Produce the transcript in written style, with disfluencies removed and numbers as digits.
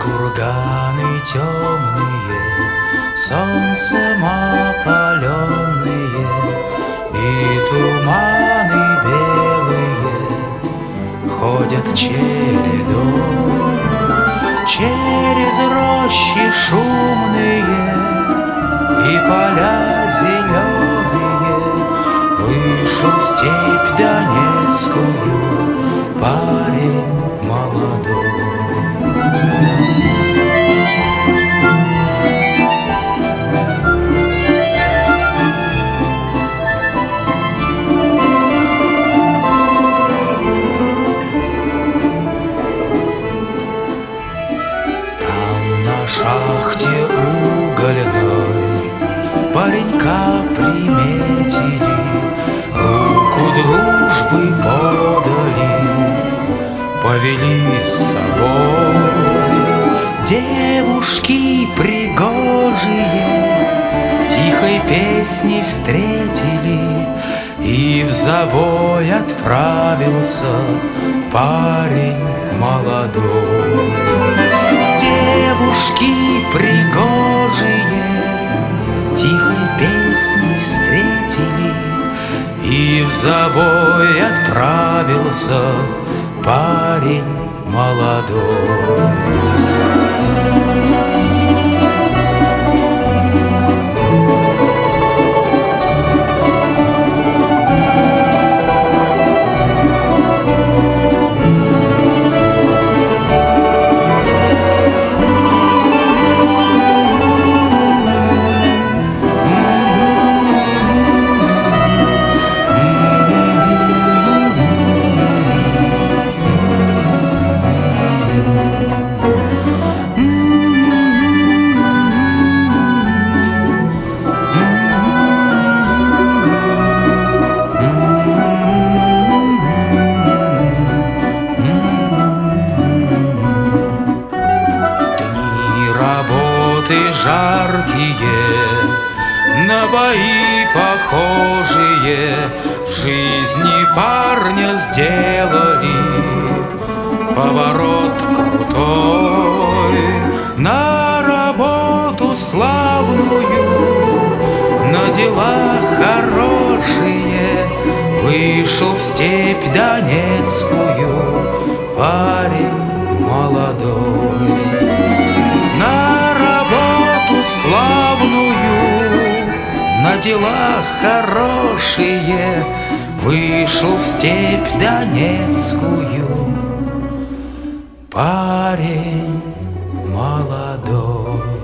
Курганы темные, солнцем опаленные, и туманы белые ходят чередой через рощи шумные и поля зеленые. Вышел в степь донецкую парень молодой. На шахте угольной паренька приметили, руку дружбы подали, повели с собой. Девушки пригожие тихой песней встретили, и в забой отправился парень молодой. Девушки пригожие тихой песней встретили, и в забой отправился парень молодой. Жаркие, на бои похожие, в жизни парня сделали поворот крутой. На работу славную, на дела хорошие вышел в степь донецкую парень молодой. Славную, на дела хорошие вышел в степь донецкую парень молодой.